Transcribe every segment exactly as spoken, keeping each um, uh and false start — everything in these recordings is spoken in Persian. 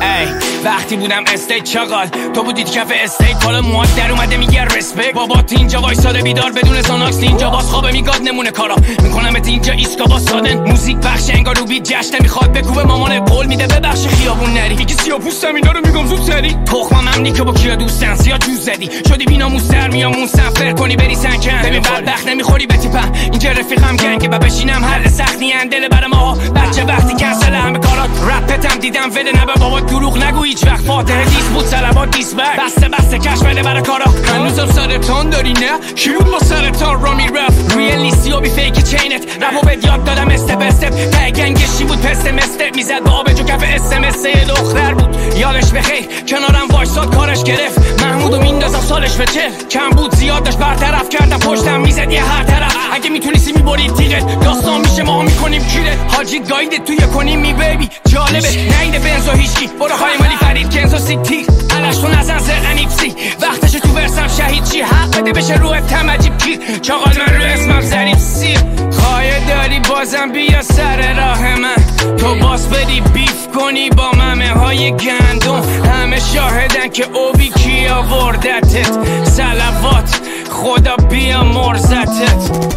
ای وقتی بودم استیت چاقال تو بودید کف استیت حالا مواد در اومده میگه رسپکت بابات اینجا وایساده بیدار بدون زاناکس اینجا باز خوابه میگاد نمونه کارا میکنمت اینجا ایسکا با سادن موزیک پخش انگار رو بیت جشن میخواد بکوبه مامان قول میده ببخش خیابون نری میگی سیاپوستم اینا رو میگم زود سری تخمم هم نیکه با کیا دوستن سیا جوز زدی شدی بیناموس در میامون سفر کنی بری سنکن ببین بدبخت نمیخوری به تیپم اینجا رفیقم گنگه و بشینم حل سختی اندل برای ما بچه وقتی کنسل همه کارات رپتم دیدم وده نبه بابا دروغ نگو هیچ وقت فاتحه دیس بود صلوات دیس بک بسته بسته کش بده برای کارا هنوزم سرطان داری نه کی بود با سرطان را میرفت ریالیستی و بی فیک چینت رپو بهت یاد دادم استپ استپ ته گنگشی بود پستم استپ میزد با آبجو کف اس ام اس یه دختر بود یادش بخیر کنارم وایساد کارش گرفت محمودو میندازم سالش به چه کم بود زیاد داشت برطرف کردم پشتم میزد یه هر طرف اگه میتونستی میبرید تیغت داستان میشه ما میکنیم کیره حاجی گاید توی کنیم می بیبی جالبه نیده بنزو هیچکی برو های مالی فرید کنزو سیتی علش تو نزن زرقنیپسی وقتش تو برسم شهید چی حق بده بشه روح تم عجیب کی چاقال من رو اسمم ظریف سی خواهی داری بازم بیا سر راه من تو باز بدی بیف کنی با ممه های گندم همه شاهدن که اوبی کی آوردتت صلوات خدا بیا مرزتت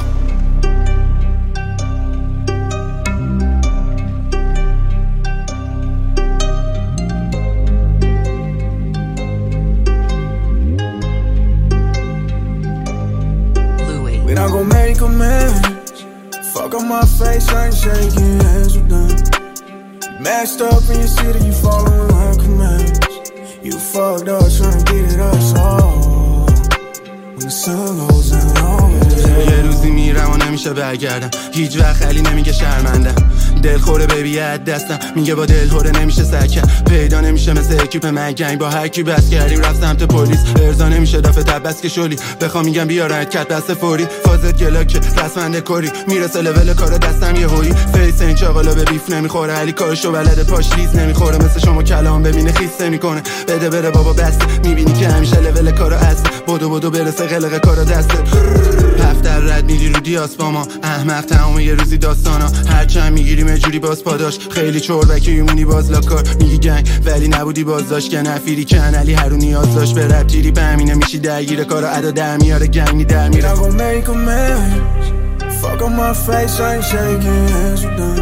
We not gon' make amends. Fuck on my face, I ain't shaking hands with them. Messed up in your city, you following my commands. You fucked up trying to get it us all. When the sun goes down, always. یه روزی میرم و نمیشه برگردم هیچ وقت علی نمیگه شرمندم دل خوره بیبی از دستم میگه با دل خوره نمیشه سکم پیدا نمیشه مثل اکیپ من گنگ با هر کی بس کردیم رفت سمت پلیس ارضا نمیشه دافه تبس که شلی بخوام میگم بیارن کت بس فوری فازت گلاک رسمنده کری میرسه لول کار دستم یه هویی فیس این چاقالا به بیف نمیخوره علی کارشو بلده پاش لیز نمیخوره مثل شما کلام ببینه خیسته میکنه بده بره بابا بس میبینی که همیشه لول کارا است بدو بدو برسه قلق کارا دسته هفتر رد میدی رو دیاس با ما احمق تمام یه روزی داستانا هرچند میگیریم اجوری باز پاداش خیلی چوربکی میمونی باز لاکار میگی گنگ ولی نبودی باز داشت که نفیری کن علی هر رو نیاز داشت به رب جیری به همینه میشی درگیر کارا ادا در میاره گنگی در میره We not gon' make amends. Fuck on my face, I ain't shaking hands with them.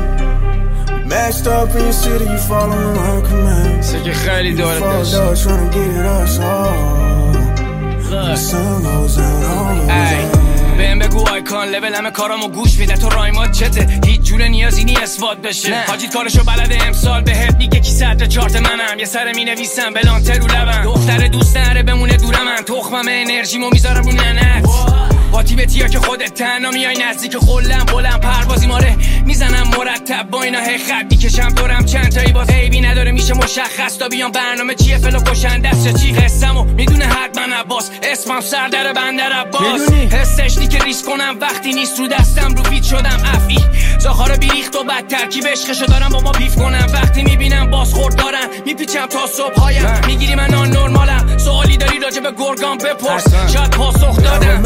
Messed up in your city, you following my commands. سه که خیلی دارت داشت fucked up trying to get it us all. When the sun goes down, always. بهم بگو آیکان لول همه کارامو گوش میده تو رایمات چته هیچ جوره نیازی نی اثبات بشه حاجی کارشو بلده امسال بهت میگه کی صدر چارت منم یه سر مینویسم بلانتر رو لبم دختر دوست نره بمونه دور من تخمم انرژیمو میذارم رو ننت با تیبتیا که خودت تنها میای نزدیک خلم بلند پروازی ماره میزنم مرتب با اینا هی خط میکشم دورم چند تایی باز عیبی نداره میشه مشخص تا بیام برنامه چیه فلو کشنده است چی قسمو میدونه حتما عباس اسمم سردر بندر عباس حسش دی که ریسک کنم وقتی نیست رو دستم رو بیت شدم افی زاخارا بیریخت و بد ترکیب عشقشو دارم با ما بیف کنم وقتی میبینم بازخورد دارم میپیچم تا صبح هایم میگیری من آن نرمالم سوالی داری راجع به گرگان بپرس شاید پاسخ دادم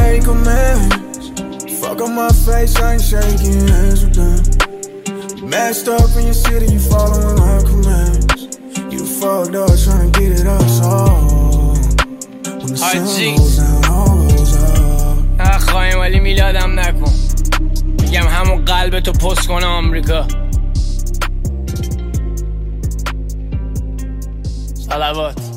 Fuck on my face, I ain't shaking hands with them. Messed up in your city, you following my commands. You fucked up trying to get it us all. When the sun goes down, all goes up. اخوایم ولی میلادم نکن میگم همون قلبتو پست کنه آمریکا صلوات